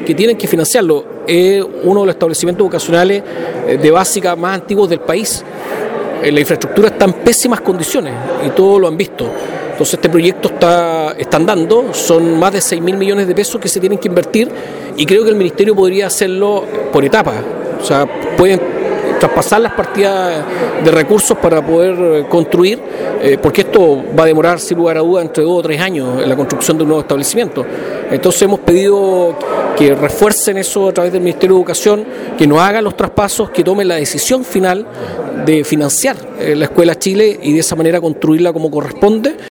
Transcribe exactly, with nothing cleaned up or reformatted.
que tienen que financiarlo. Es uno de los establecimientos vocacionales de básica más antiguos del país. La infraestructura está en pésimas condiciones y todos lo han visto. Entonces este proyecto está, está andando, son más de seis mil millones de pesos que se tienen que invertir y creo que el Ministerio podría hacerlo por etapas. O sea, pueden traspasar las partidas de recursos para poder construir, eh, porque esto va a demorar sin lugar a duda entre dos o tres años en la construcción de un nuevo establecimiento. Entonces hemos pedido que refuercen eso a través del Ministerio de Educación, que nos hagan los traspasos, que tomen la decisión final de financiar eh, la Escuela Chile y de esa manera construirla como corresponde.